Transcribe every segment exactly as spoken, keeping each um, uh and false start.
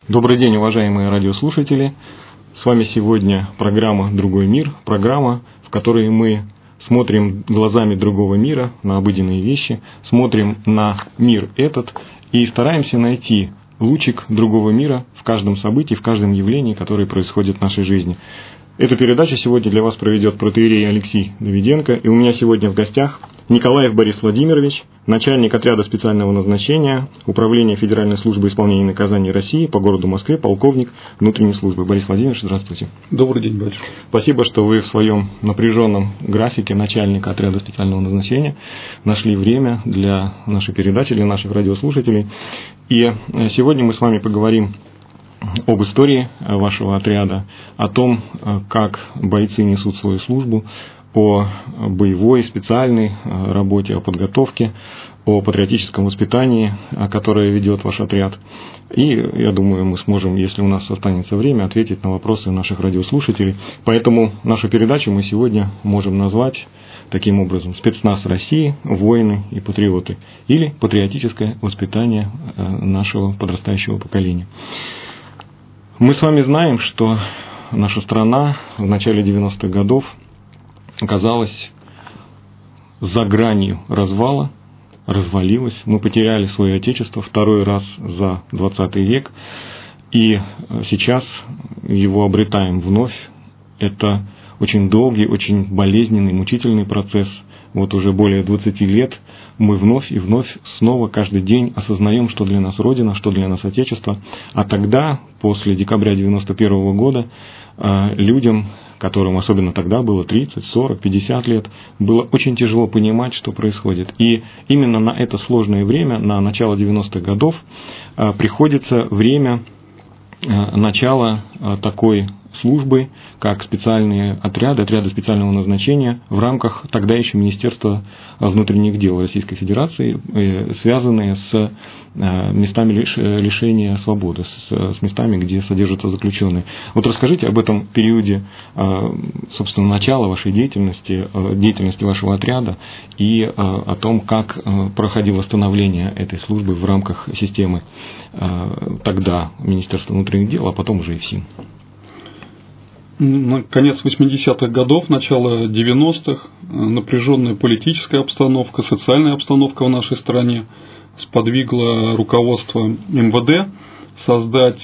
Добрый день, уважаемые радиослушатели. С вами сегодня программа «Другой мир», программа, в которой мы смотрим глазами другого мира на обыденные вещи, смотрим на мир этот и стараемся найти лучик другого мира в каждом событии, в каждом явлении, которое происходит в нашей жизни. Эту передачу сегодня для вас проведет протоиерей Алексей Давиденко, и у меня сегодня в гостях Николаев Борис Владимирович, начальник отряда специального назначения Управления Федеральной службы исполнения наказаний России по городу Москве, полковник внутренней службы. Борис Владимирович, здравствуйте. Добрый день, батюшка. Спасибо, что вы в своем напряженном графике начальника отряда специального назначения нашли время для нашей передачи, для наших радиослушателей. И сегодня мы с вами поговорим об истории вашего отряда, о том, как бойцы несут свою службу, о боевой, специальной работе, о подготовке, о патриотическом воспитании, которое ведет ваш отряд. И, я думаю, мы сможем, если у нас останется время, ответить на вопросы наших радиослушателей. Поэтому нашу передачу мы сегодня можем назвать таким образом: «Спецназ России, воины и патриоты» или «Патриотическое воспитание нашего подрастающего поколения». Мы с вами знаем, что наша страна в начале девяностых годов оказалась за гранью развала, развалилась. Мы потеряли свое Отечество второй раз за двадцатый век, и сейчас его обретаем вновь. Это очень долгий, очень болезненный, мучительный процесс. Вот уже более двадцати лет мы вновь и вновь снова каждый день осознаем, что для нас Родина, что для нас Отечество. А тогда, после декабря девяносто первого года, людям, которым особенно тогда было тридцать, сорок, пятьдесят лет, было очень тяжело понимать, что происходит. И именно на это сложное время, на начало девяностых годов, приходится время начала такой службы, как специальные отряды, отряды специального назначения в рамках тогда еще Министерства внутренних дел Российской Федерации, связанные с местами лишения свободы, с местами, где содержатся заключенные. Вот расскажите об этом периоде, собственно, начала вашей деятельности, деятельности вашего отряда и о том, как проходило становление этой службы в рамках системы тогда Министерства внутренних дел, а потом уже ИФСИН. На конец восьмидесятых годов, начало девяностых, напряженная политическая обстановка, социальная обстановка в нашей стране сподвигла руководство эм вэ дэ создать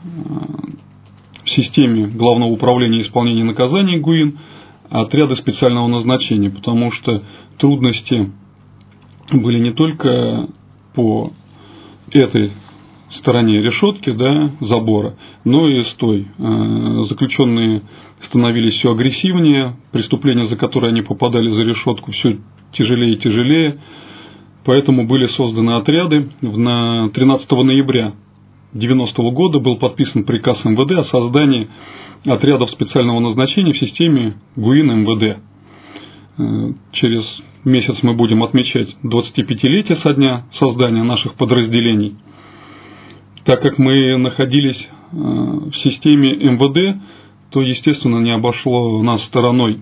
в системе Главного управления исполнения наказаний ГУИН отряды специального назначения, потому что трудности были не только по этой стороне решетки, да, забора, но и с той. Заключенные становились все агрессивнее, преступления, за которые они попадали за решетку, все тяжелее и тяжелее. Поэтому были созданы отряды. На тринадцатого ноября девяностого года был подписан приказ эм вэ дэ о создании отрядов специального назначения в системе ГУИН эм вэ дэ. Через месяц мы будем отмечать двадцатипятилетие со дня создания наших подразделений. Так как мы находились в системе эм вэ дэ, то, естественно, не обошло нас стороной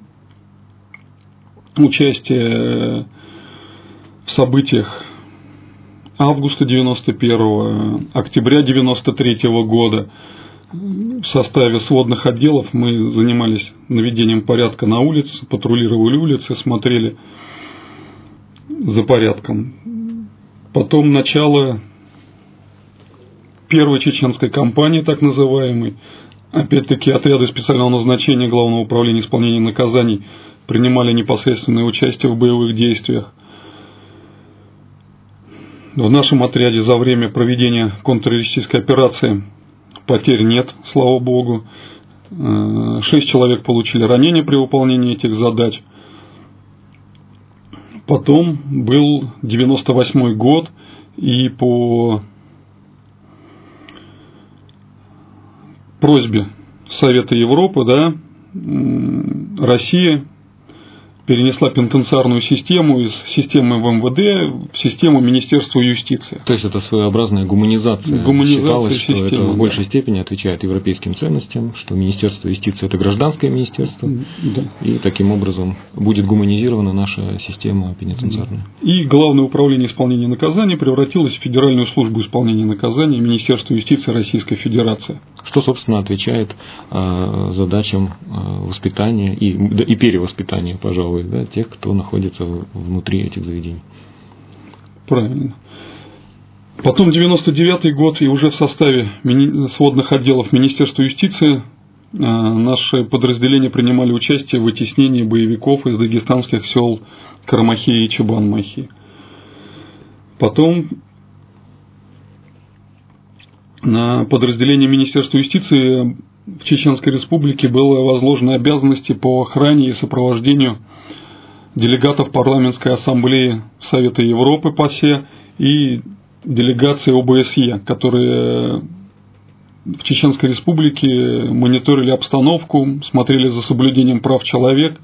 участие в событиях августа девяносто первого, октября девяносто третьего года. В составе сводных отделов мы занимались наведением порядка на улице, патрулировали улицы, смотрели за порядком. Потом начало первой чеченской кампании, так называемой, опять-таки отряды специального назначения Главного управления исполнения наказаний принимали непосредственное участие в боевых действиях. В нашем отряде за время проведения контртеррористической операции потерь нет, слава богу. Шесть человек получили ранения при выполнении этих задач. Потом был девяносто восьмой год, и по просьбе Совета Европы, да, Россия перенесла пенитенциарную систему из системы в эм вэ дэ в систему Министерства юстиции. То есть это своеобразная гуманизация. Гуманизация Считалось, что системы, это в да. большей степени отвечает европейским ценностям, что Министерство юстиции – это гражданское министерство, да. и таким образом будет гуманизирована наша система пенитенциарная. И Главное управление исполнения наказаний превратилось в Федеральную службу исполнения наказаний Министерства юстиции Российской Федерации. Что, собственно, отвечает э, задачам э, воспитания и, да, и перевоспитания, пожалуй, да, тех, кто находится внутри этих заведений. Правильно. Потом девяносто девятый год, и уже в составе мини- сводных отделов Министерства юстиции э, наши подразделения принимали участие в вытеснении боевиков из дагестанских сел Карамахи и Чебан-Махи. Потом на подразделение Министерства юстиции в Чеченской Республике было возложено обязанности по охране и сопровождению делегатов парламентской ассамблеи Совета Европы ПАСЕ и делегации о бэ эс е, которые в Чеченской Республике мониторили обстановку, смотрели за соблюдением прав человека.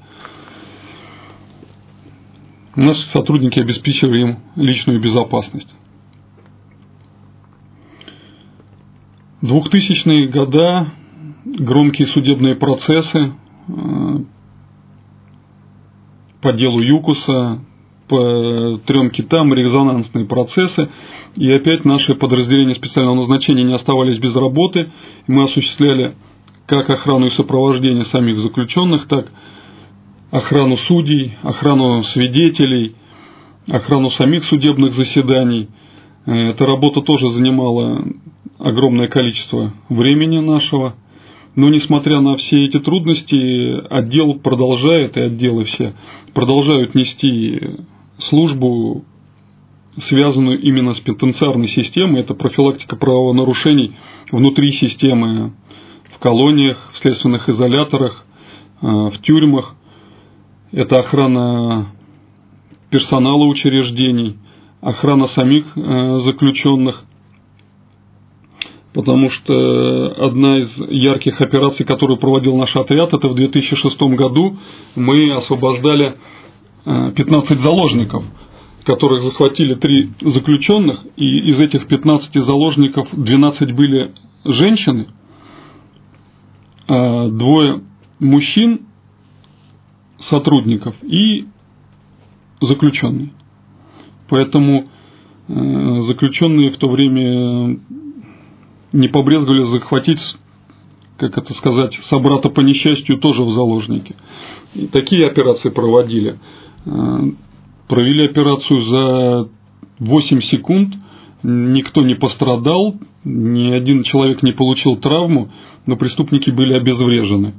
Наши сотрудники обеспечивали им личную безопасность. двухтысячные годы, громкие судебные процессы по делу ЮКУСа, по трем китам, резонансные процессы. И опять наши подразделения специального назначения не оставались без работы. Мы осуществляли как охрану и сопровождение самих заключенных, так охрану судей, охрану свидетелей, охрану самих судебных заседаний. Эта работа тоже занимала огромное количество времени нашего. Но несмотря на все эти трудности, отдел продолжает, и отделы все продолжают нести службу, связанную именно с пенитенциарной системой. Это профилактика правонарушений внутри системы, в колониях, в следственных изоляторах, в тюрьмах. Это охрана персонала учреждений, охрана самих заключенных. Потому что одна из ярких операций, которую проводил наш отряд, это в две тысячи шестом году мы освобождали пятнадцать заложников, которых захватили три заключенных, и из этих пятнадцати заложников двенадцать были женщины, а двое мужчин, сотрудников и заключенные. Поэтому заключенные в то время не побрезговали захватить, как это сказать, собрата по несчастью тоже в заложники. И такие операции проводили. Провели операцию за восемь секунд, никто не пострадал, ни один человек не получил травму, но преступники были обезврежены.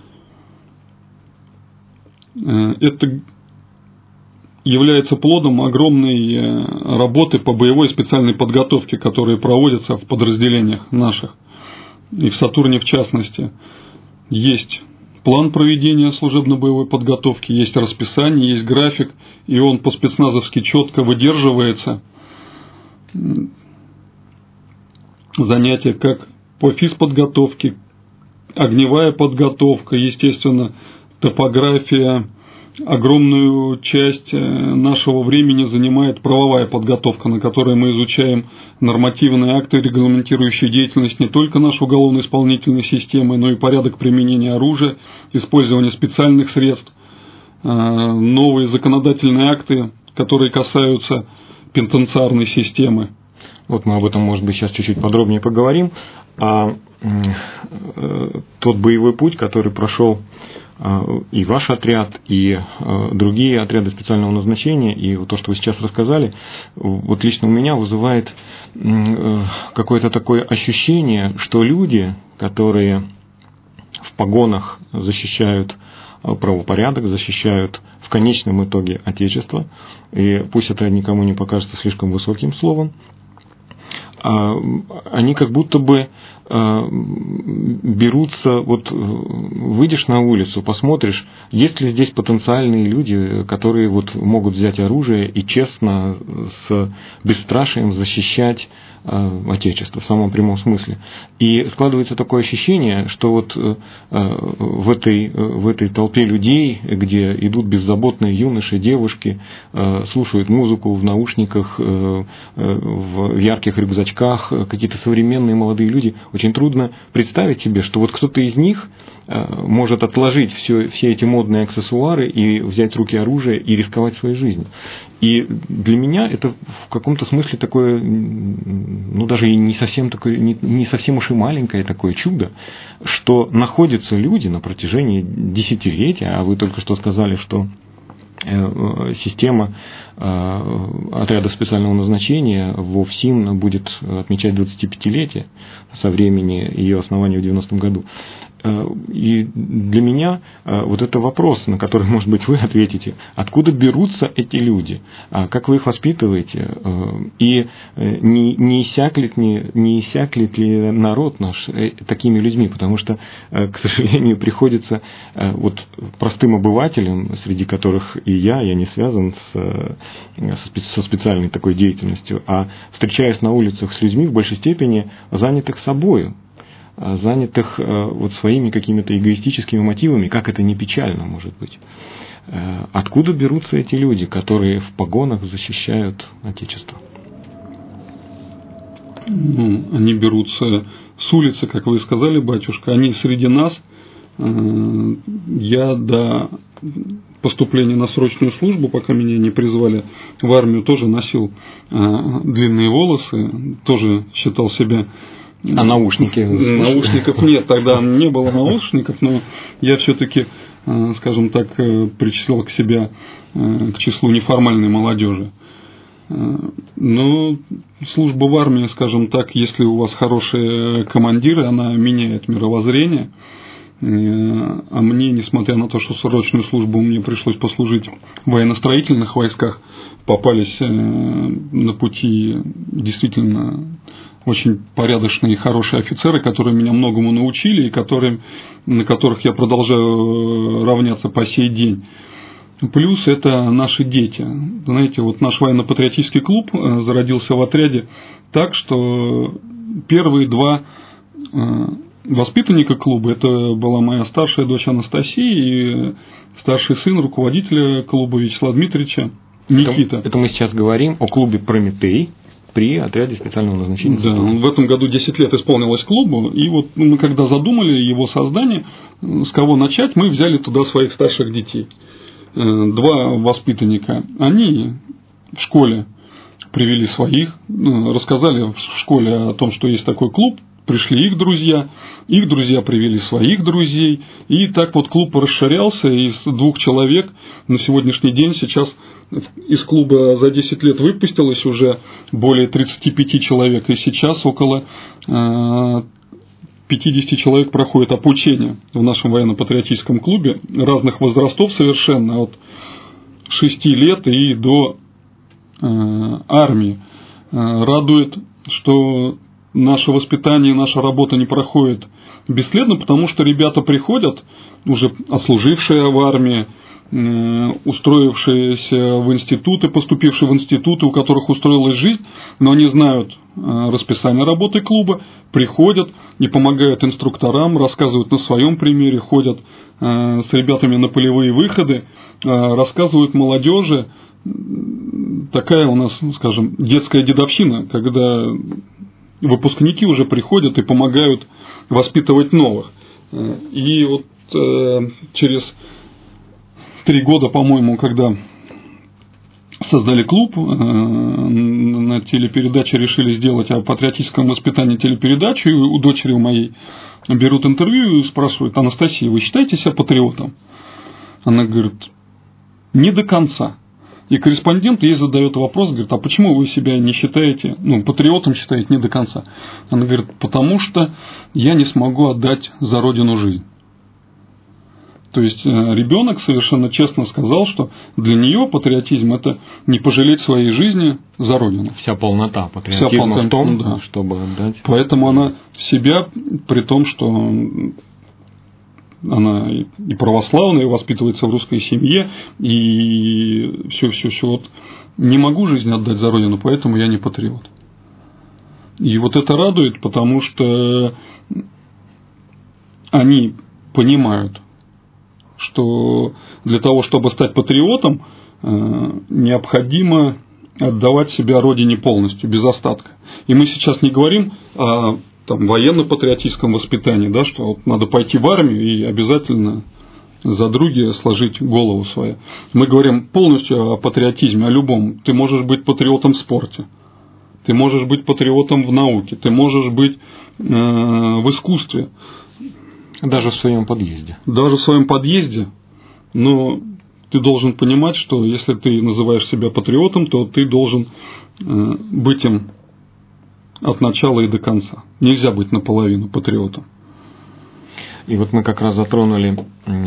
Это является плодом огромной работы по боевой специальной подготовке, которые проводятся в подразделениях наших, и в Сатурне в частности. Есть план проведения служебно-боевой подготовки, есть расписание, есть график, и он по-спецназовски четко выдерживается. Занятия как по физподготовке, огневая подготовка, естественно, топография. Огромную часть нашего времени занимает правовая подготовка, на которой мы изучаем нормативные акты, регламентирующие деятельность не только нашей уголовно-исполнительной системы, но и порядок применения оружия, использование специальных средств, новые законодательные акты, которые касаются пенитенциарной системы. Вот мы об этом, может быть, сейчас чуть-чуть подробнее поговорим. А тот боевой путь, который прошел и ваш отряд, и другие отряды специального назначения, и то, что вы сейчас рассказали, вот лично у меня вызывает какое-то такое ощущение, что люди, которые в погонах защищают правопорядок, защищают в конечном итоге Отечество, и пусть это никому не покажется слишком высоким словом, они как будто бы берутся, вот выйдешь на улицу, посмотришь, есть ли здесь потенциальные люди, которые вот могут взять оружие и честно, с бесстрашием защищать Отечества в самом прямом смысле. И складывается такое ощущение, что вот в этой, в этой толпе людей, где идут беззаботные юноши, девушки, слушают музыку в наушниках, в ярких рюкзачках, какие-то современные молодые люди, очень трудно представить себе, что вот кто-то из них может отложить все, все эти модные аксессуары и взять в руки оружие и рисковать своей жизнью. И для меня это в каком-то смысле такое, ну даже и не совсем, такое, не, не совсем уж и маленькое такое чудо, что находятся люди на протяжении десятилетия, а вы только что сказали, что система отряда специального назначения в ОФСИН будет отмечать двадцатипятилетие со времени ее основания в девяностом году. И для меня вот это вопрос, на который, может быть, вы ответите, откуда берутся эти люди, как вы их воспитываете, и не, не, иссяклит, не, не иссяклит ли народ наш такими людьми, потому что, к сожалению, приходится вот простым обывателям, среди которых и я, я не связан с, со специальной такой деятельностью, а встречаясь на улицах с людьми в большей степени занятых собою, занятых вот своими какими-то эгоистическими мотивами, как это не печально, может быть. Откуда берутся эти люди, которые в погонах защищают Отечество? Ну, они берутся с улицы, как вы сказали, батюшка, они среди нас. Я до поступления на срочную службу, пока меня не призвали в армию, тоже носил длинные волосы, тоже считал себя... А наушники? Наушников нет, тогда не было наушников, но я все-таки, скажем так, причислял к себя к числу неформальной молодежи. Но служба в армии, скажем так, если у вас хорошие командиры, она меняет мировоззрение. А мне, несмотря на то, что срочную службу мне пришлось послужить в военно-строительных войсках, попались на пути действительно очень порядочные и хорошие офицеры, которые меня многому научили и которые, на которых я продолжаю равняться по сей день. Плюс это наши дети. Знаете, вот наш военно-патриотический клуб зародился в отряде так, что первые два воспитанника клуба, это была моя старшая дочь Анастасия и старший сын руководителя клуба Вячеслава Дмитриевича Никита. Это, это мы сейчас говорим о клубе «Прометей» при отряде специального назначения. Да, в этом году десять лет исполнилось клубу, и вот мы когда задумали его создание, с кого начать, мы взяли туда своих старших детей. Два воспитанника, они в школе привели своих, рассказали в школе о том, что есть такой клуб, пришли их друзья, их друзья привели своих друзей, и так вот клуб расширялся, и из двух человек на сегодняшний день сейчас из клуба за десять лет выпустилось уже более тридцати пяти человек, и сейчас около пятьдесят человек проходит обучение в нашем военно-патриотическом клубе разных возрастов совершенно, от шести лет и до армии. Радует, что наше воспитание, наша работа не проходит бесследно, потому что ребята приходят, уже отслужившие в армии, устроившиеся в институты, поступившие в институты, у которых устроилась жизнь, но они знают расписание работы клуба, приходят и помогают инструкторам, рассказывают на своем примере, ходят с ребятами на полевые выходы, рассказывают молодежи. Такая у нас, скажем, детская дедовщина, когда выпускники уже приходят и помогают воспитывать новых. И вот через три года, по-моему, когда создали клуб, на телепередаче решили сделать о патриотическом воспитании телепередачу, и у дочери у моей берут интервью и спрашивают: Анастасия, вы считаете себя патриотом? Она говорит: не до конца. И корреспондент ей задает вопрос, говорит: а почему вы себя не считаете, ну, патриотом считаете не до конца? Она говорит: потому что я не смогу отдать за родину жизнь. То есть ребенок совершенно честно сказал, что для нее патриотизм — это не пожалеть своей жизни за родину. Вся полнота патриотизма Вся полнота, в том, да. чтобы отдать. Поэтому она себя, при том, что она и православная, и воспитывается в русской семье, и все, все, все. Вот не могу жизнь отдать за родину, поэтому я не патриот. И вот это радует, потому что они понимают, что для того, чтобы стать патриотом, необходимо отдавать себя Родине полностью, без остатка. И мы сейчас не говорим о там, военно-патриотическом воспитании, да, что вот надо пойти в армию и обязательно за други сложить голову свою. Мы говорим полностью о патриотизме, о любом. Ты можешь быть патриотом в спорте, ты можешь быть патриотом в науке, ты можешь быть э, в искусстве. Даже в своем подъезде. Даже в своем подъезде. Но ты должен понимать, что если ты называешь себя патриотом, то ты должен э, быть им от начала и до конца. Нельзя быть наполовину патриотом. И вот мы как раз затронули,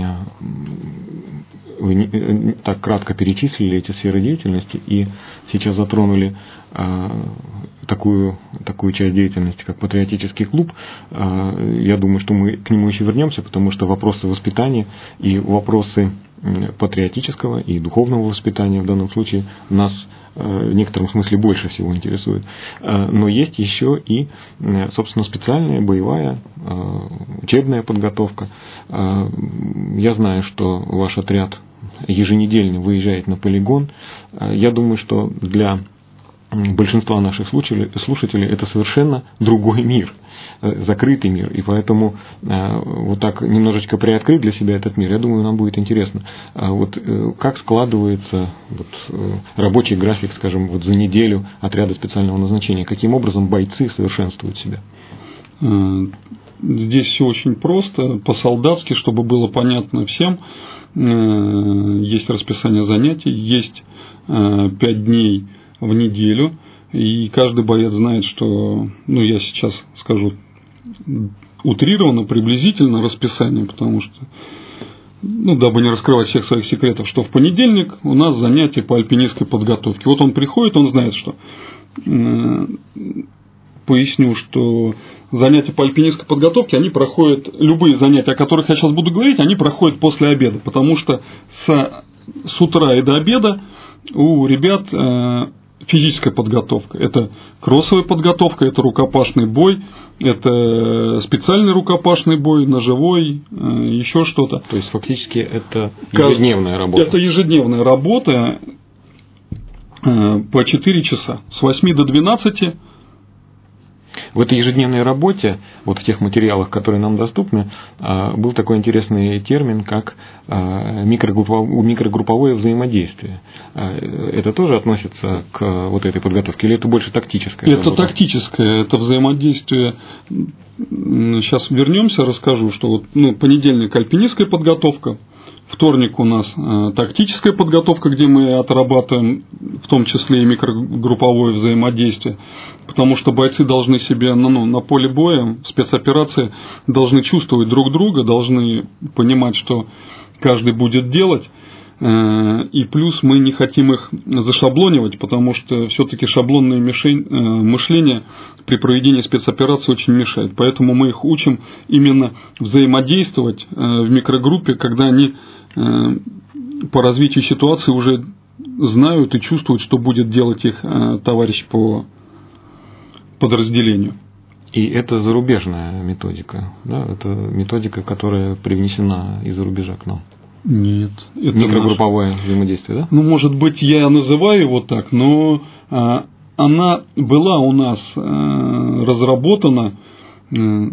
вы так кратко перечислили эти сферы деятельности, и сейчас затронули такую, такую часть деятельности, как патриотический клуб. Я думаю, что мы к нему еще вернемся, потому что вопросы воспитания и вопросы патриотического и духовного воспитания в данном случае нас в некотором смысле больше всего интересует. Но есть еще и, собственно, специальная боевая учебная подготовка. Я знаю, что ваш отряд еженедельно выезжает на полигон. Я думаю, что для большинства наших слушателей это совершенно другой мир, закрытый мир, и поэтому вот так немножечко приоткрыть для себя этот мир, я думаю, нам будет интересно. Вот как складывается вот рабочий график, скажем, вот за неделю отряда специального назначения, каким образом бойцы совершенствуют себя? Здесь все очень просто, по-солдатски, чтобы было понятно всем. Есть расписание занятий, есть пять дней в неделю, и каждый боец знает, что, ну, я сейчас скажу утрированно, приблизительно расписание, потому что, ну, дабы не раскрывать всех своих секретов, что в понедельник у нас занятия по альпинистской подготовке. Вот он приходит, он знает, что, э, поясню, что занятия по альпинистской подготовке, они проходят, любые занятия, о которых я сейчас буду говорить, они проходят после обеда, потому что с, с утра и до обеда у ребят э, физическая подготовка. Это кроссовая подготовка, это рукопашный бой, это специальный рукопашный бой, ножевой, еще что-то. То есть фактически это ежедневная работа. Это ежедневная работа по четыре часа, с восьми до двенадцати. В этой ежедневной работе, вот в тех материалах, которые нам доступны, был такой интересный термин, как микрогрупповое взаимодействие. Это тоже относится к вот этой подготовке, или это больше тактическое? Это работа? Тактическое, это взаимодействие. Сейчас вернемся, расскажу, что вот, ну, понедельник альпинистская подготовка, вторник у нас э, тактическая подготовка, где мы отрабатываем в том числе и микрогрупповое взаимодействие, потому что бойцы должны себя ну, ну, на поле боя, в спецоперации должны чувствовать друг друга, должны понимать, что каждый будет делать, э, и плюс мы не хотим их зашаблонивать, потому что все-таки шаблонное мишень, э, мышление при проведении спецоперации очень мешает, поэтому мы их учим именно взаимодействовать э, в микрогруппе, когда они по развитию ситуации уже знают и чувствуют, что будет делать их товарищ по подразделению. И это зарубежная методика, да? Это методика, которая привнесена из-за рубежа к нам. Нет. Это микрогрупповое наш... взаимодействие, да? Ну, может быть, я называю его так, но а, она была у нас а, разработана а,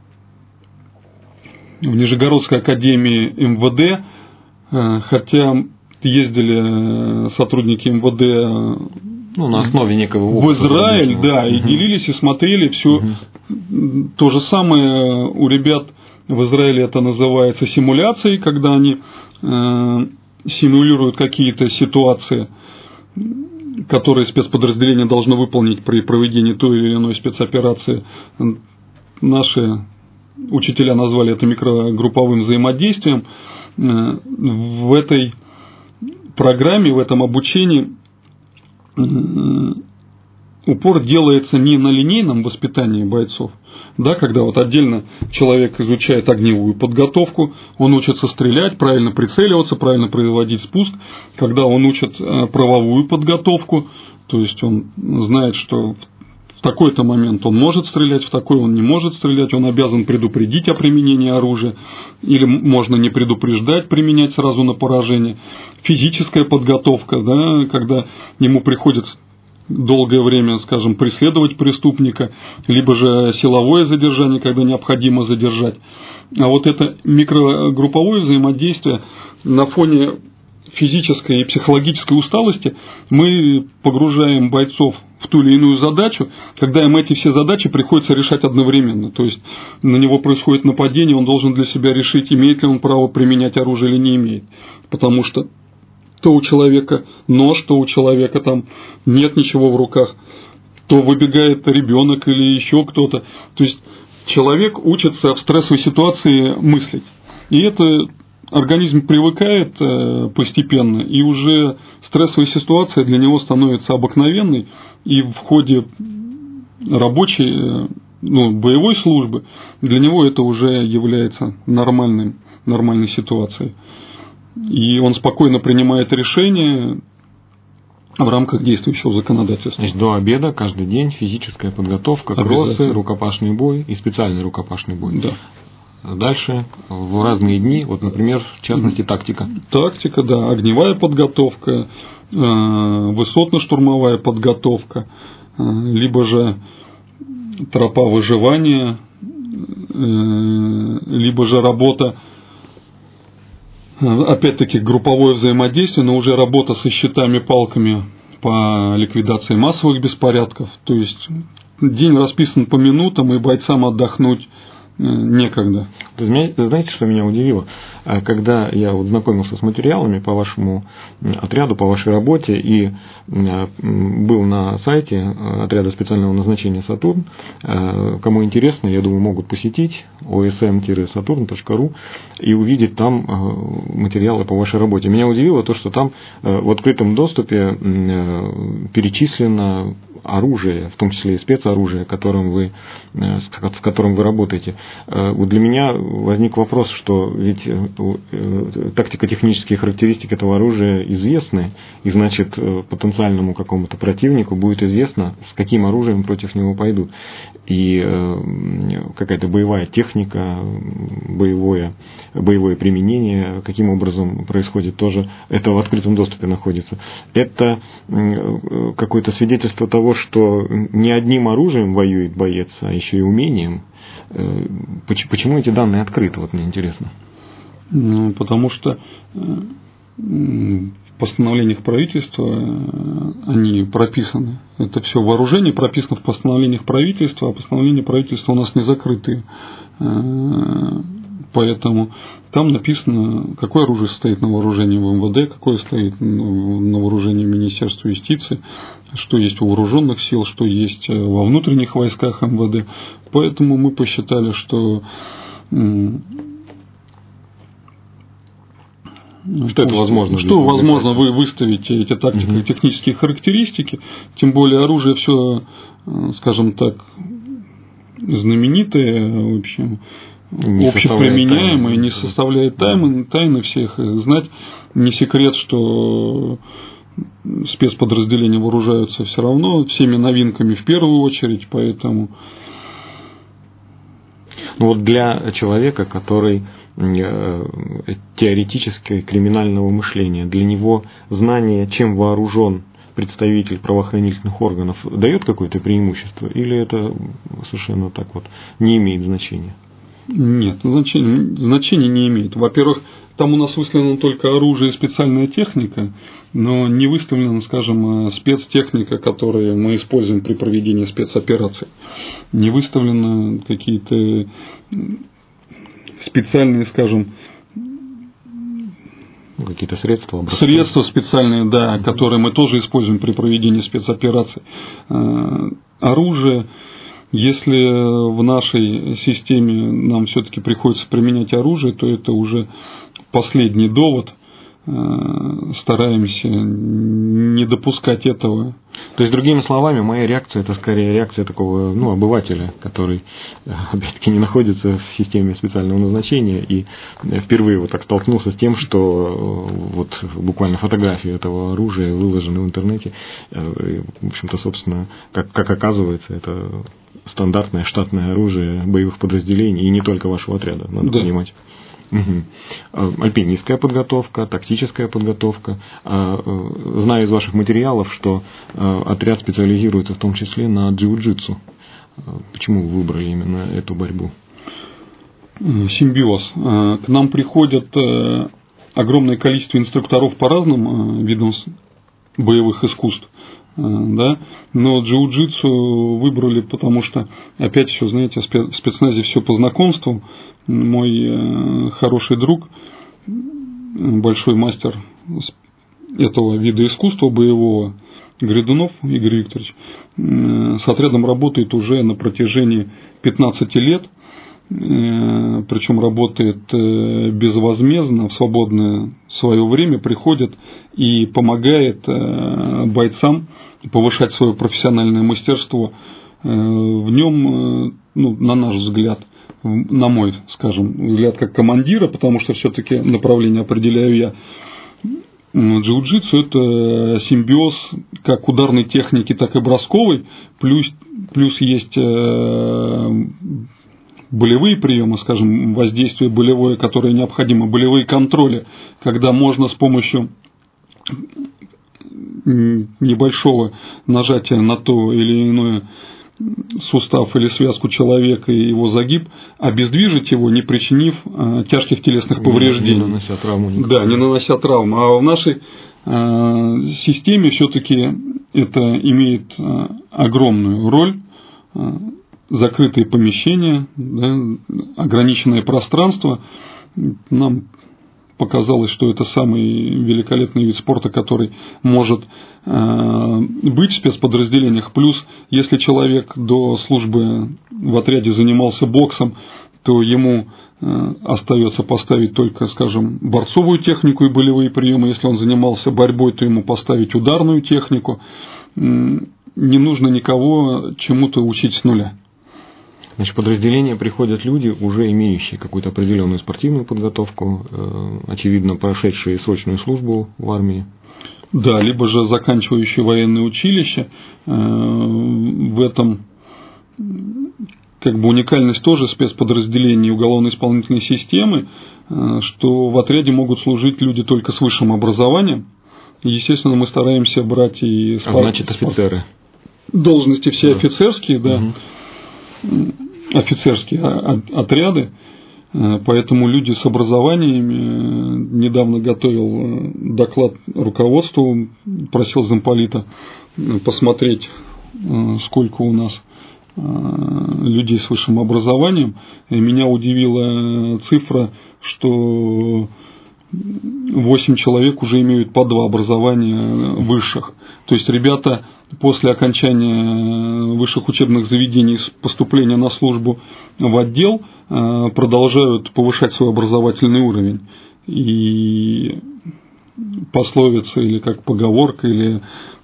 в Нижегородской академии эм вэ дэ, хотя ездили сотрудники эм вэ дэ ну, на основе некого опыта в Израиль, да, и угу. делились и смотрели все угу. то же самое у ребят в Израиле это называется симуляцией, когда они э, симулируют какие-то ситуации, которые спецподразделение должно выполнить при проведении той или иной спецоперации. Наши учителя назвали это микрогрупповым взаимодействием. В этой программе, в этом обучении упор делается не на линейном воспитании бойцов, да, когда вот отдельно человек изучает огневую подготовку, он учится стрелять, правильно прицеливаться, правильно производить спуск, когда он учит правовую подготовку, то есть он знает, что в такой-то момент он может стрелять, в такой он не может стрелять, он обязан предупредить о применении оружия, или можно не предупреждать, применять сразу на поражение. Физическая подготовка, да, когда ему приходится долгое время, скажем, преследовать преступника, либо же силовое задержание, когда необходимо задержать. А вот это микрогрупповое взаимодействие на фоне физической и психологической усталости мы погружаем бойцов в ту или иную задачу, когда им эти все задачи приходится решать одновременно. То есть на него происходит нападение, он должен для себя решить, имеет ли он право применять оружие или не имеет. Потому что то у человека нож, то у человека там нет ничего в руках, то выбегает ребенок или еще кто-то. То есть человек учится в стрессовой ситуации мыслить. И это организм привыкает постепенно, и уже стрессовая ситуация для него становится обыкновенной, и в ходе рабочей, ну, боевой службы для него это уже является нормальным, нормальной ситуацией. И он спокойно принимает решения в рамках действующего законодательства. Значит, до обеда каждый день физическая подготовка, кроссы, рукопашный бой и специальный рукопашный бой. Да. Дальше в разные дни, вот, например, в частности, тактика. Тактика, да, огневая подготовка, высотно-штурмовая подготовка, либо же тропа выживания, либо же работа, опять-таки, групповое взаимодействие, но уже работа со щитами, палками по ликвидации массовых беспорядков. То есть день расписан по минутам, и бойцам отдохнуть некогда. Знаете, что меня удивило? Когда я вот знакомился с материалами по вашему отряду, по вашей работе, и был на сайте отряда специального назначения «Сатурн», кому интересно, я думаю, могут посетить о эс эм сатурн точка ру и увидеть там материалы по вашей работе. Меня удивило то, что там в открытом доступе перечислено оружие, в том числе и спецоружие, которым вы, в котором вы работаете. Вот для меня возник вопрос, что ведь тактико-технические характеристики этого оружия известны, и значит потенциальному какому-то противнику будет известно, с каким оружием против него пойдут. И какая-то боевая техника, боевое, боевое применение, каким образом происходит, тоже это в открытом доступе находится. Это какое-то свидетельство того, что не одним оружием воюет боец, а еще и умением. Почему эти данные открыты, вот мне интересно. Ну, потому что в постановлениях правительства они прописаны. Это все вооружение прописано в постановлениях правительства, а постановления правительства у нас не закрытые. Поэтому там написано, какое оружие стоит на вооружении в эм вэ дэ, какое стоит на вооружении Министерства юстиции, что есть у вооруженных сил, что есть во внутренних войсках эм вэ дэ. Поэтому мы посчитали, что Что это возможно? Что возможно вы выставить эти тактико-технические характеристики, тем более оружие все, скажем так, знаменитое, в общем, общеприменяемое, не составляет тайны, тайны всех знать. Не секрет, что спецподразделения вооружаются все равно всеми новинками в первую очередь, поэтому. Ну вот для человека, который теоретически криминального мышления, для него знание, чем вооружен представитель правоохранительных органов, дает какое-то преимущество, или это совершенно так вот не имеет значения? Нет, значения, значения не имеет. Во-первых, там у нас выставлено только оружие и специальная техника, но не выставлена, скажем, спецтехника, которую мы используем при проведении спецопераций. Не выставлены какие-то специальные, скажем, какие-то средства. Средства специальные, да, mm-hmm. которые мы тоже используем при проведении спецопераций. Оружие. Если в нашей системе нам все-таки приходится применять оружие, то это уже последний довод стараемся не допускать этого. То есть, другими словами, моя реакция – это скорее реакция такого, ну, обывателя, который, опять-таки, не находится в системе специального назначения и впервые вот так столкнулся с тем, что вот буквально фотографии этого оружия выложены в интернете. В общем-то, собственно, как, как оказывается, это стандартное штатное оружие боевых подразделений и не только вашего отряда, надо да. понимать. Угу. Альпинистская подготовка, тактическая подготовка. Знаю из ваших материалов, что отряд специализируется в том числе на джиу-джитсу. Почему вы выбрали именно эту борьбу? Симбиоз. К нам приходят огромное количество инструкторов по разным видам боевых искусств. Да? Но джиу-джитсу выбрали, потому что, опять все, знаете, в спецназе все по знакомству. Мой хороший друг, большой мастер этого вида искусства боевого, Гридунов Игорь Викторович, с отрядом работает уже на протяжении пятнадцати лет, причем работает безвозмездно, в свободное свое время приходит и помогает бойцам повышать свое профессиональное мастерство. В нем, ну, на наш взгляд, на мой, скажем, взгляд как командира, потому что все-таки направление определяю я, джиу-джитсу – это симбиоз как ударной техники, так и бросковой, плюс, плюс есть болевые приемы, скажем, воздействие болевое, которое необходимо, болевые контроли, когда можно с помощью небольшого нажатия на то или иное сустав или связку человека и его загиб, обездвижить его, не причинив э, тяжких телесных повреждений. Не нанося травму. Да, не нанося травму. А в нашей э, системе все-таки это имеет э, огромную роль. Э, закрытые помещения, да, ограниченное пространство. Нам показалось, что это самый великолепный вид спорта, который может э, быть в спецподразделениях. Плюс, если человек до службы в отряде занимался боксом, то ему э, остается поставить только, скажем, борцовую технику и болевые приемы. Если он занимался борьбой, то ему поставить ударную технику. Не нужно никого чему-то учить с нуля. Значит, в подразделение приходят люди, уже имеющие какую-то определенную спортивную подготовку, очевидно, прошедшие срочную службу в армии. Да, либо же заканчивающие военное училище. В этом как бы уникальность тоже спецподразделений уголовно-исполнительной системы, что в отряде могут служить люди только с высшим образованием. Естественно, мы стараемся брать и... А значит, офицеры. Должности все да. офицерские, да. Угу. Офицерские отряды, поэтому люди с образованиями. Недавно готовил доклад руководству, просил замполита посмотреть, сколько у нас людей с высшим образованием, и меня удивила цифра, что восемь человек уже имеют по два образования высших. То есть ребята после окончания высших учебных заведений с поступления на службу в отдел продолжают повышать свой образовательный уровень. И пословица или как поговорка, или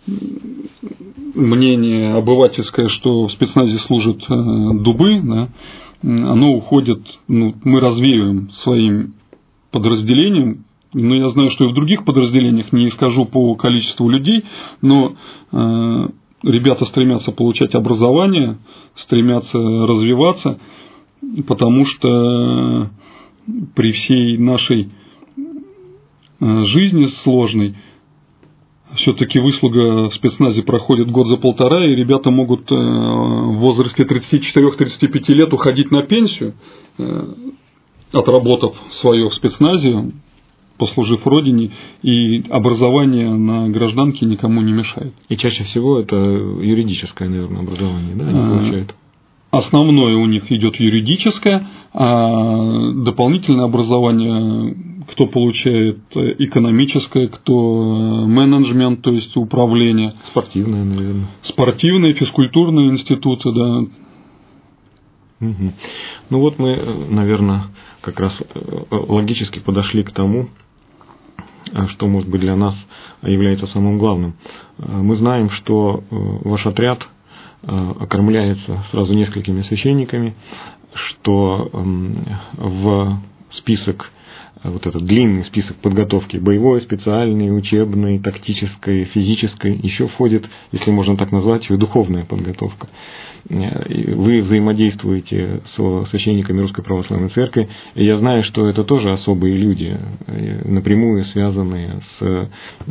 мнение обывательское, что в спецназе служат дубы, да, оно уходит, ну, мы развеиваем своим подразделением. Но я знаю, что и в других подразделениях, не скажу по количеству людей, но э, ребята стремятся получать образование, стремятся развиваться, потому что при всей нашей жизни сложной все-таки выслуга в спецназе проходит год за полтора, и ребята могут в возрасте тридцати четырёх — тридцати пяти лет уходить на пенсию, отработав свое в спецназе, послужив родине, и образование на гражданке никому не мешает. И чаще всего это юридическое, наверное, образование, да, они а, получают? Основное у них идет юридическое, а дополнительное образование, кто получает экономическое, кто менеджмент, то есть управление. Спортивное, наверное. Спортивные, физкультурные институты, да. Угу. Ну вот мы, наверное, как раз логически подошли к тому, что, может быть, для нас является самым главным. Мы знаем, что ваш отряд окормляется сразу несколькими священниками, что в список, вот этот длинный список подготовки боевой, специальной, учебной, тактической, физической, еще входит, если можно так назвать, и духовная подготовка. Вы взаимодействуете с священниками Русской Православной Церкви, и я знаю, что это тоже особые люди, напрямую связанные с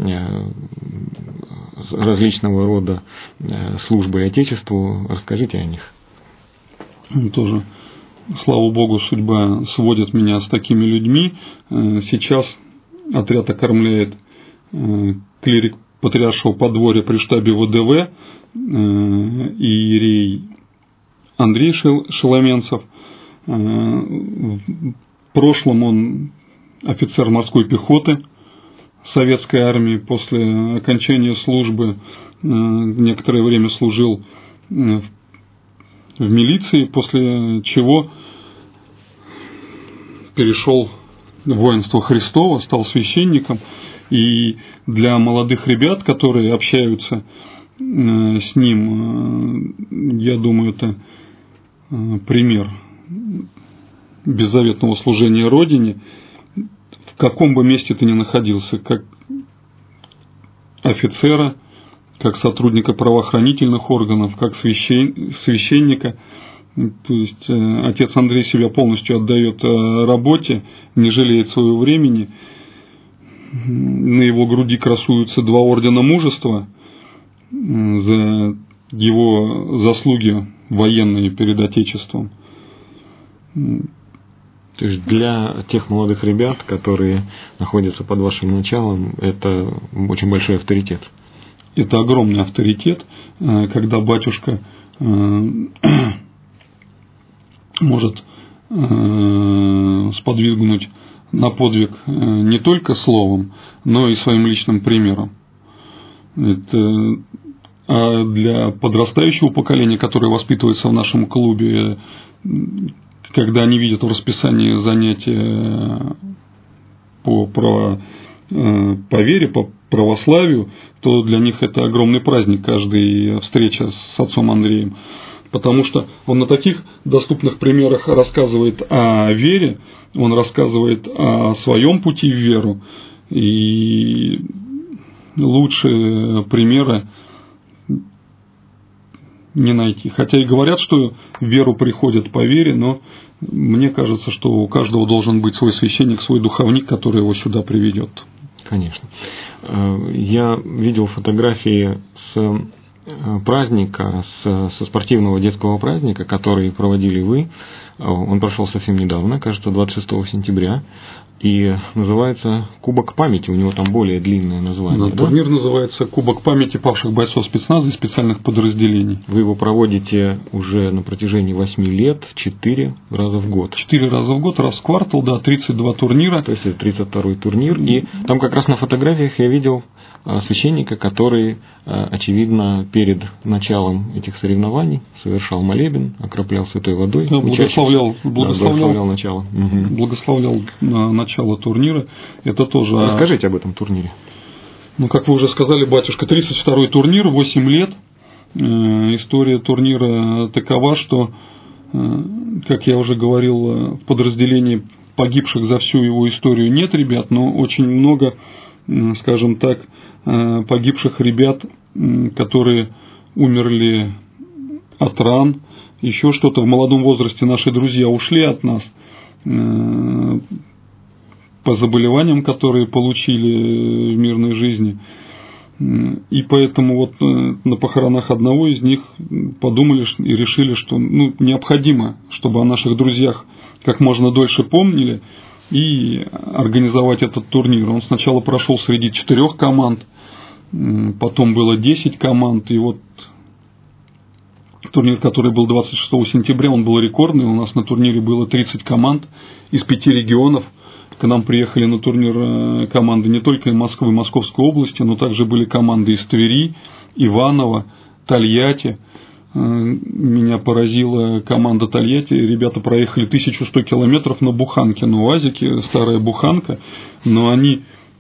различного рода службой Отечеству. Расскажите о них. Тоже, слава Богу, судьба сводит меня с такими людьми. Сейчас отряд окормляет клирик Патриаршего подворья при штабе ВДВ, иерей Андрей Шеломенцев. В прошлом он офицер морской пехоты советской армии. После окончания службы некоторое время служил в милиции, после чего перешел в воинство Христово, стал священником. И для молодых ребят, которые общаются с ним, я думаю, это пример беззаветного служения Родине. В каком бы месте ты ни находился, как офицера, как сотрудника правоохранительных органов, как священника, то есть отец Андрей себя полностью отдает работе, не жалеет своего времени. На его груди красуются два ордена мужества за его заслуги военные перед Отечеством. То есть для тех молодых ребят, которые находятся под вашим началом, это очень большой авторитет. Это огромный авторитет, когда батюшка может сподвигнуть на подвиг не только словом, но и своим личным примером. Это, а для подрастающего поколения, которое воспитывается в нашем клубе, когда они видят в расписании занятия по, право, по вере, по православию, то для них это огромный праздник, каждая встреча с отцом Андреем. Потому что он на таких доступных примерах рассказывает о вере, он рассказывает о своем пути в веру, и лучше примера не найти. Хотя и говорят, что в веру приходят по вере, но мне кажется, что у каждого должен быть свой священник, свой духовник, который его сюда приведет. Конечно. Я видел фотографии с праздника, со спортивного детского праздника, который проводили вы. Он прошел совсем недавно, кажется, двадцать шестого сентября. И называется «Кубок памяти», у него там более длинное название. Да, да? Турнир называется «Кубок памяти павших бойцов спецназа и специальных подразделений». Вы его проводите уже на протяжении восьми лет, четыре раза в год. Четыре раза в год, раз в квартал, да, тридцать два турнира. То есть это тридцать второй турнир. И там как раз на фотографиях я видел священника, который, очевидно, перед началом этих соревнований совершал молебен, окроплял святой водой. Да, благословлял, благословлял, да, благословлял начало. Угу. Благословлял начало турнира. Это тоже... Расскажите об этом турнире. Ну, как вы уже сказали, батюшка, тридцать второй турнир, восемь лет. История турнира такова, что, как я уже говорил, в подразделении погибших за всю его историю нет ребят, но очень много, скажем так, погибших ребят, которые умерли от ран, еще что-то. В молодом возрасте наши друзья ушли от нас по заболеваниям, которые получили в мирной жизни. И поэтому вот на похоронах одного из них подумали и решили, что ну, необходимо, чтобы о наших друзьях как можно дольше помнили, и организовать этот турнир. Он сначала прошел среди четырех команд, потом было десять команд, и вот турнир, который был двадцать шестого сентября, он был рекордный. У нас на турнире было тридцать команд из пяти регионов. К нам приехали на турнир команды не только из Москвы и Московской области, но также были команды из Твери, Иваново, Тольятти. Меня поразила команда Тольятти. Ребята проехали тысячу сто километров на буханке, на УАЗике, старая буханка, но они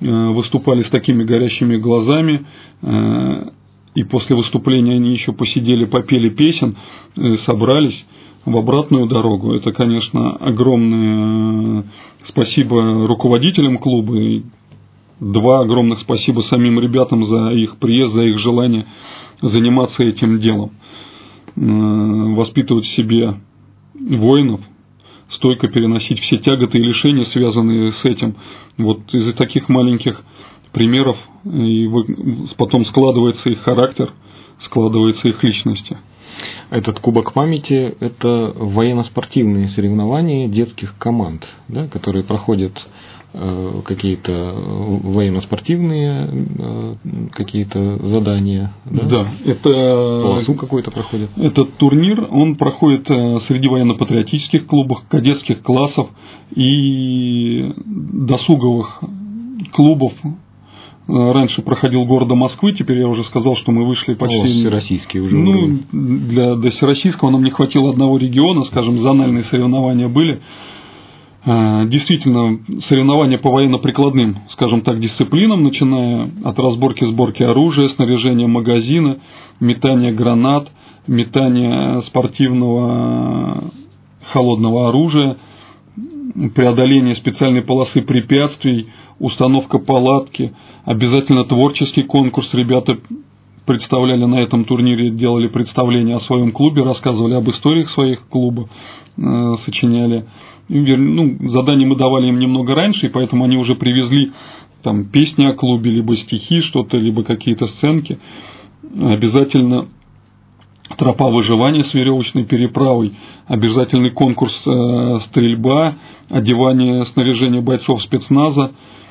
выступали с такими горящими глазами, и после выступления они еще посидели, попели песен, собрались в обратную дорогу. Это, конечно, огромное спасибо руководителям клуба и два огромных спасибо самим ребятам за их приезд, за их желание заниматься этим делом, воспитывать в себе воинов, стойко переносить все тяготы и лишения, связанные с этим. Вот из-за таких маленьких примеров и потом складывается их характер, складывается их личности. Этот Кубок памяти – это военно-спортивные соревнования детских команд, да, которые проходят э, какие-то военно-спортивные э, какие-то задания. Да, да, это полосу какую-то проходят. Этот турнир, он проходит среди военно-патриотических клубов, кадетских классов и досуговых клубов. Раньше проходил города Москвы, теперь я уже сказал, что мы вышли почти... О, всероссийский уже. Ну, для, для всероссийского нам не хватило одного региона, скажем, зональные соревнования были. Действительно, соревнования по военно-прикладным, скажем так, дисциплинам, начиная от разборки, сборки оружия, снаряжения магазина, метания гранат, метания спортивного холодного оружия, преодоление специальной полосы препятствий, установка палатки, обязательно творческий конкурс. Ребята представляли на этом турнире, делали представления о своем клубе, рассказывали об историях своих клубов, э, сочиняли. Ну, задания мы давали им немного раньше, и поэтому они уже привезли там песни о клубе, либо стихи, что-то, либо какие-то сценки. Обязательно тропа выживания с веревочной переправой, обязательный конкурс э, стрельба, одевание снаряжения бойцов спецназа.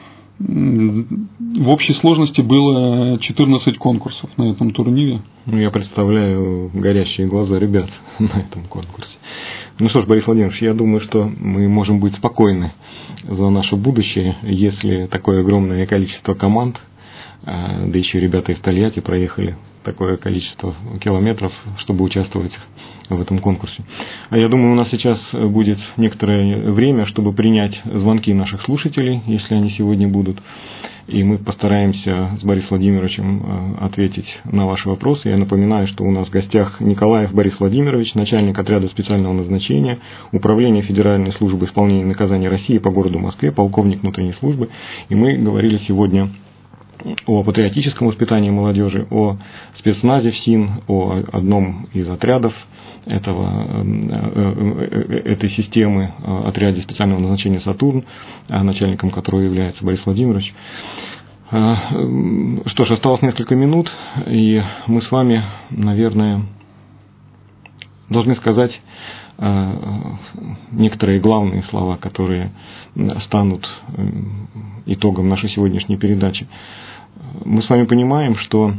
В общей сложности было четырнадцать конкурсов на этом турнире. Ну, я представляю горящие глаза ребят на этом конкурсе. Ну что ж, Борис Владимирович, я думаю, что мы можем быть спокойны за наше будущее, если такое огромное количество команд, да еще ребята из Тольятти проехали такое количество километров, чтобы участвовать в этом конкурсе. А я думаю, у нас сейчас будет некоторое время, чтобы принять звонки наших слушателей, если они сегодня будут. И мы постараемся с Борисом Владимировичем ответить на ваши вопросы. Я напоминаю, что у нас в гостях Николаев Борис Владимирович, начальник отряда специального назначения, Управления Федеральной службы исполнения наказаний России по городу Москве, полковник внутренней службы. И мы говорили сегодня о патриотическом воспитании молодежи, о спецназе ФСИН, о одном из отрядов этого, этой системы, отряде специального назначения «Сатурн», начальником которого является Борис Владимирович. Что ж, осталось несколько минут, и мы с вами, наверное, должны сказать некоторые главные слова, которые станут итогом нашей сегодняшней передачи. Мы с вами понимаем, что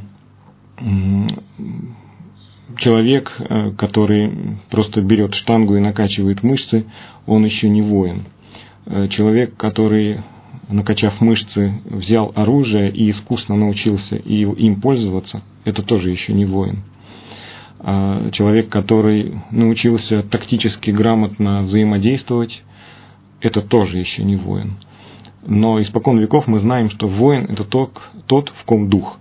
человек, который просто берет штангу и накачивает мышцы, он еще не воин. Человек, который, накачав мышцы, взял оружие и искусно научился им пользоваться, это тоже еще не воин. Человек, который научился тактически грамотно взаимодействовать, это тоже еще не воин. Но испокон веков мы знаем, что воин – это тот, тот, в ком дух.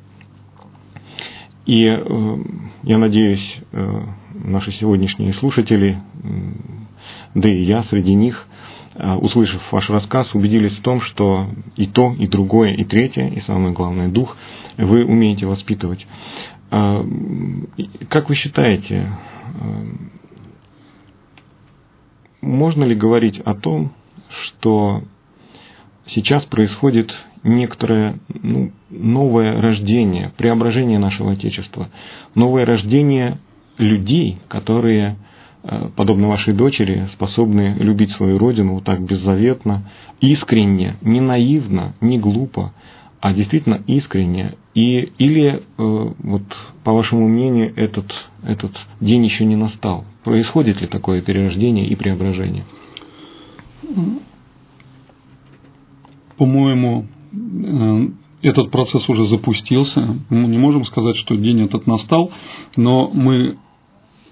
И э, я надеюсь, э, наши сегодняшние слушатели, э, да и я среди них, э, услышав ваш рассказ, убедились в том, что и то, и другое, и третье, и самое главное – дух, вы умеете воспитывать. Э, как вы считаете, э, можно ли говорить о том, что сейчас происходит некоторое ну, новое рождение, преображение нашего Отечества, новое рождение людей, которые, подобно вашей дочери, способны любить свою Родину вот так беззаветно, искренне, не наивно, не глупо, а действительно искренне. И, или, вот, по вашему мнению, этот, этот день еще не настал? Происходит ли такое перерождение и преображение? По-моему, этот процесс уже запустился. Мы не можем сказать, что день этот настал, но мы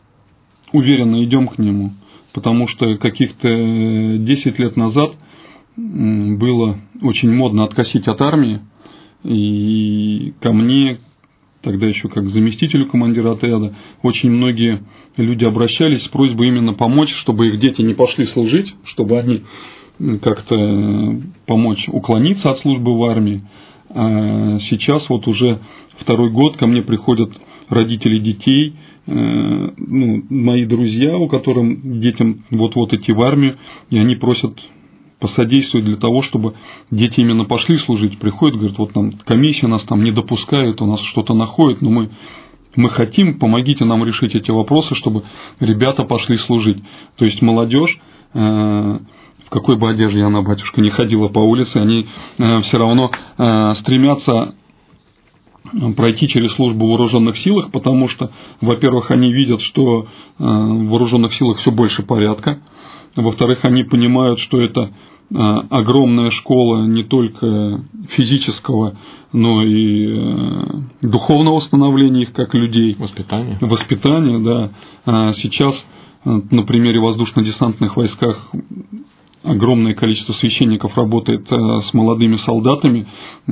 уверенно идем к нему, потому что каких-то десять лет назад было очень модно откосить от армии, и ко мне, тогда еще как заместителю командира отряда, очень многие люди обращались с просьбой именно помочь, чтобы их дети не пошли служить, чтобы они как-то помочь уклониться от службы в армии. А сейчас вот уже второй год ко мне приходят родители детей, ну, мои друзья, у которых детям вот-вот идти в армию, и они просят посодействовать для того, чтобы дети именно пошли служить. Приходят, говорят, вот там комиссия нас там не допускает, у нас что-то находит, но мы, мы хотим, помогите нам решить эти вопросы, чтобы ребята пошли служить. То есть молодежь, э, в какой бы одежде она, батюшка, не ходила по улице, они э, все равно э, стремятся пройти через службу в вооруженных силах, потому что, во-первых, они видят, что э, в вооруженных силах все больше порядка, во-вторых, они понимают, что это огромная школа не только физического, но и духовного становления их как людей. Воспитание. Воспитание, да. Сейчас на примере воздушно-десантных войсках огромное количество священников работает с молодыми солдатами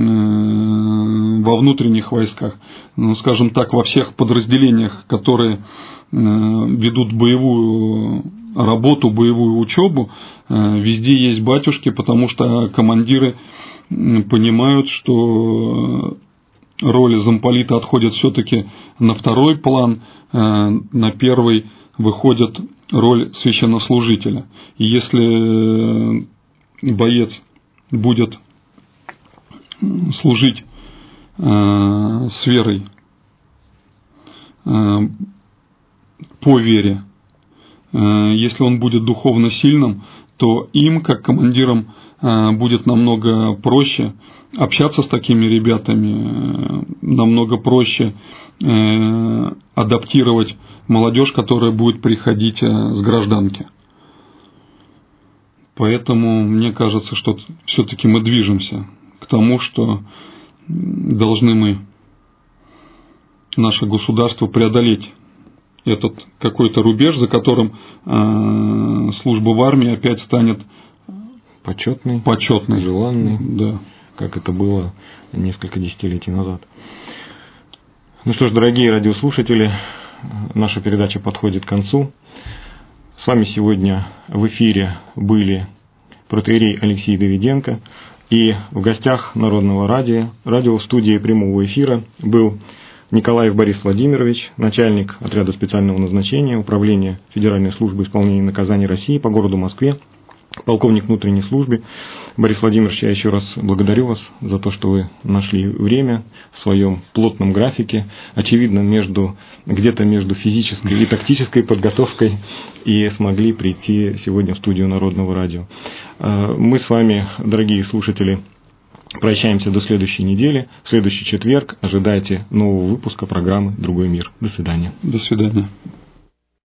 во внутренних войсках. Ну, скажем так, во всех подразделениях, которые ведут боевую работу, боевую учебу, везде есть батюшки, потому что командиры понимают, что роль замполита отходит все-таки на второй план, на первый выходит роль священнослужителя. И если боец будет служить с верой по вере, если он будет духовно сильным, то им, как командирам, будет намного проще общаться с такими ребятами, намного проще адаптировать молодежь, которая будет приходить с гражданки. Поэтому мне кажется, что все-таки мы движемся к тому, что должны мы, наше государство, преодолеть этот какой-то рубеж, за которым э, служба в армии опять станет почетной, почетной, желанной, да, как это было несколько десятилетий назад. Ну что ж, дорогие радиослушатели, наша передача подходит к концу. С вами сегодня в эфире были протоиерей Алексей Давиденко, и в гостях Народного радио, радио в студии прямого эфира был Николаев Борис Владимирович, начальник отряда специального назначения Управления Федеральной службы исполнения наказаний России по городу Москве, полковник внутренней службы. Борис Владимирович, я еще раз благодарю вас за то, что вы нашли время в своем плотном графике, очевидно, между, где-то между физической и тактической подготовкой, и смогли прийти сегодня в студию Народного радио. Мы с вами, дорогие слушатели, прощаемся до следующей недели. В следующий четверг ожидайте нового выпуска программы «Другой мир». До свидания. До свидания.